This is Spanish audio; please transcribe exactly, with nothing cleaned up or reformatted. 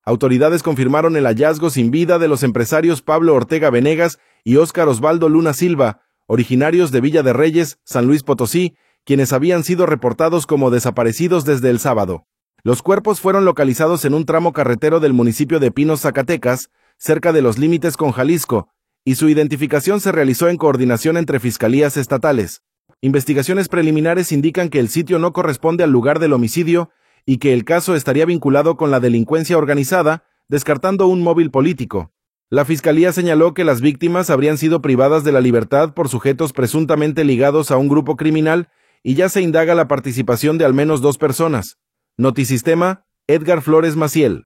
Autoridades confirmaron el hallazgo sin vida de los empresarios Pablo Ortega Venegas y Óscar Osvaldo Luna Silva, originarios de Villa de Reyes, San Luis Potosí, quienes habían sido reportados como desaparecidos desde el sábado. Los cuerpos fueron localizados en un tramo carretero del municipio de Pinos, Zacatecas, cerca de los límites con Jalisco, y su identificación se realizó en coordinación entre fiscalías estatales. Investigaciones preliminares indican que el sitio no corresponde al lugar del homicidio y que el caso estaría vinculado con la delincuencia organizada, descartando un móvil político. La fiscalía señaló que las víctimas habrían sido privadas de la libertad por sujetos presuntamente ligados a un grupo criminal y ya se indaga la participación de al menos dos personas. Notisistema, Edgar Flores Maciel.